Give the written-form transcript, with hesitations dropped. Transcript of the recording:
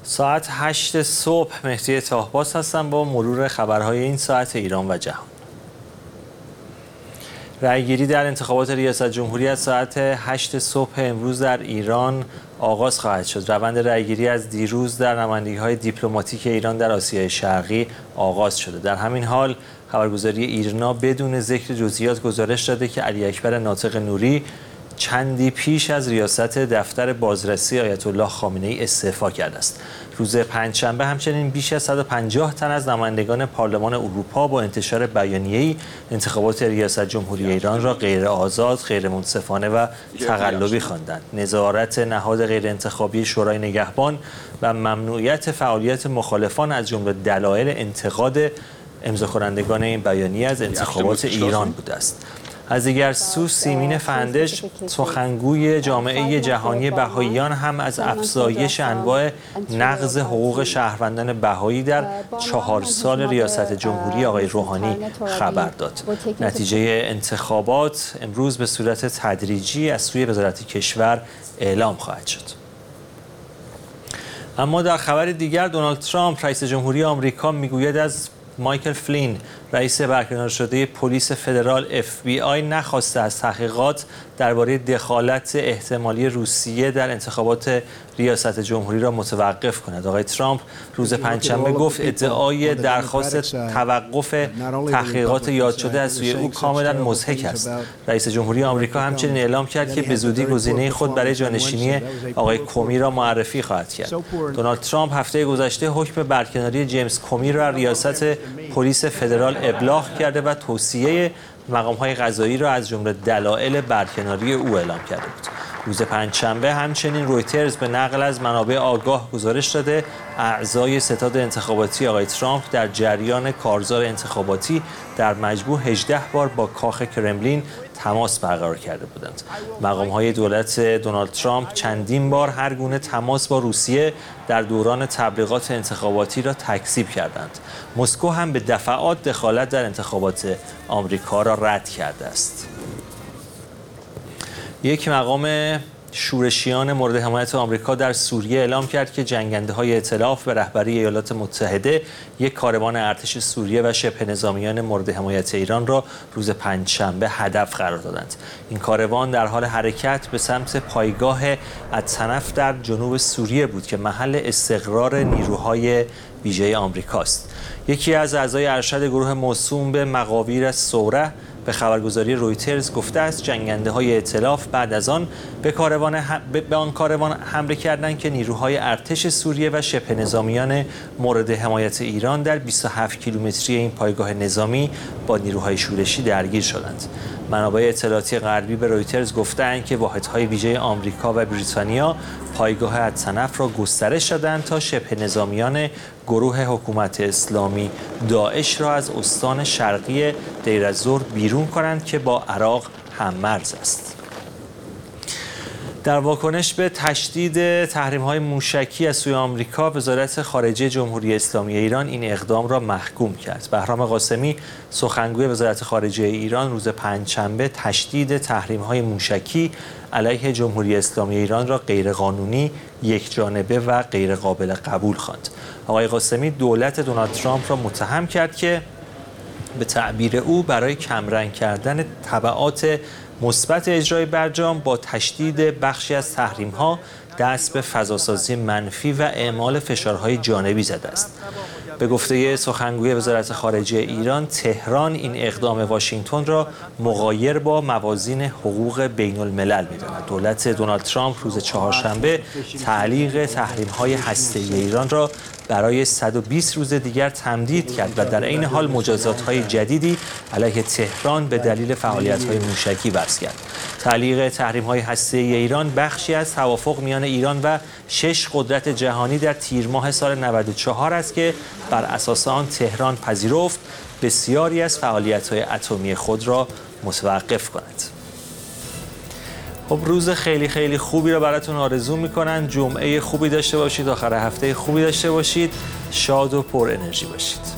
ساعت 8 صبح مهدی طاهباز هستم با مرور خبرهای این ساعت ایران و جهان. رأیگیری در انتخابات ریاست جمهوری از ساعت 8 صبح امروز در ایران آغاز خواهد شد. روند رأیگیری از دیروز در نمایندگی‌های دیپلماتیک ایران در آسیای شرقی آغاز شده. در همین حال خبرگزاری ایرنا بدون ذکر جزئیات گزارش داده که علی اکبر ناطق نوری چندی پیش از ریاست دفتر بازرسی آیت الله خامنه‌ای استعفا کرده است. روز پنجشنبه همچنین بیش از 150 تن از نمایندگان پارلمان اروپا با انتشار بیانیه‌ای انتخابات ریاست جمهوری ایران را غیر آزاد، غیر منصفانه و تقلبی خواندند. نظارت نهاد غیر انتخابی شورای نگهبان و ممنوعیت فعالیت مخالفان از جمله دلایل انتقاد امضاکنندگان این بیانیه از انتخابات ایران بوده است. از دیگر سو سیمین فندش سخنگوی جامعه جهانی بهائیان هم از افزایش انواع نقض حقوق شهروندان بهایی در 4 سال ریاست جمهوری آقای روحانی خبر داد. نتیجه انتخابات امروز به صورت تدریجی از سوی وزارت کشور اعلام خواهد شد. اما در خبر دیگر دونالد ترامپ رئیس جمهوری آمریکا میگوید از مایکل فلین رئیس برکنار شده پلیس فدرال FBI نخواسته از تحقیقات درباره دخالت احتمالی روسیه در انتخابات ریاست جمهوری را متوقف کند. آقای ترامپ روز پنجشنبه گفت ادعای درخواست توقف تحقیقات یاد شده از سوی او کاملا مضحک است. رئیس جمهوری آمریکا همچنین اعلام کرد که به زودی گزینه خود برای جانشینی آقای کومی را معرفی خواهد کرد. دونالد ترامپ هفته گذشته حکم برکناری جیمز کومی را ریاست پلیس فدرال ابلاغ کرده و توصیه مقام‌های قضایی را از جمله دلایل برکناری او اعلام کرده بود. روز پنجشنبه همچنین رویترز به نقل از منابع آگاه گزارش داده اعضای ستاد انتخاباتی آقای ترامپ در جریان کارزار انتخاباتی در مجموع 18 بار با کاخ کرملین تماس برقرار کرده بودند. مقام‌های دولت دونالد ترامپ چندین بار هر گونه تماس با روسیه در دوران تبلیغات انتخاباتی را تکذیب کردند. مسکو هم به دفعات دخالت در انتخابات آمریکا را رد کرده است. یک مقام شورشیان مورد حمایت آمریکا در سوریه اعلام کرد که جنگنده‌های ائتلاف به رهبری ایالات متحده یک کاروان ارتش سوریه و شبه نظامیان مورد حمایت ایران را روز پنجشنبه هدف قرار دادند. این کاروان در حال حرکت به سمت پایگاه الطنف در جنوب سوریه بود که محل استقرار نیروهای ویژه آمریکاست. یکی از اعضای ارشد گروه موسوم به مقاویر الثوره به خبرگزاری رویترز گفته است جنگنده‌های ائتلاف بعد از آن به آن کاروان حمله کردند که نیروهای ارتش سوریه و شبه نظامیان مورد حمایت ایران در 27 کیلومتری این پایگاه نظامی با نیروهای شورشی درگیر شدند. منابع اطلاعاتی غربی به رویترز گفتند که واحدهای ویژه آمریکا و بریتانیا پایگاه الطنف را گسترش دادند تا شبه نظامیان گروه حکومت اسلامی داعش را از استان شرقی دیر الزور بیرون کنند که با عراق هم‌مرز است. در واکنش به تشدید تحریم‌های موشکی از سوی آمریکا، وزارت خارجه جمهوری اسلامی ایران این اقدام را محکوم کرد. بهرام قاسمی، سخنگوی وزارت خارجه ایران، روز پنجشنبه تشدید تحریم‌های موشکی علیه جمهوری اسلامی ایران را غیرقانونی، یکجانبه و غیرقابل قبول خواند. آقای قاسمی دولت دونالد ترامپ را متهم کرد که به تعبیر او برای کمرنگ کردن تبعات مثبت اجرای برجام با تشدید بخشی از تحریم‌ها دست به فضاسازی منفی و اعمال فشارهای جانبی زده است. به گفته سخنگوی وزارت خارجه ایران، تهران این اقدام واشنگتن را مغایر با موازین حقوق بین الملل می‌داند. دولت دونالد ترامپ روز چهارشنبه تعلیق تحریم‌های هسته‌ای ایران را برای 120 روز دیگر تمدید کرد و در عین حال مجازات‌های جدیدی علیه تهران به دلیل فعالیت‌های موشکی وضع کرد. تعلیق تحریم‌های هسته‌ای ایران بخشی از توافق میان ایران و 6 قدرت جهانی در تیر ماه سال 94 است که بر اساس آن تهران پذیرفت بسیاری از فعالیت‌های اتمی خود را متوقف کند. خب روز خیلی خوبی رو براتون آرزو می‌کنن. جمعه خوبی داشته باشید، آخر هفته خوبی داشته باشید، شاد و پر انرژی باشید.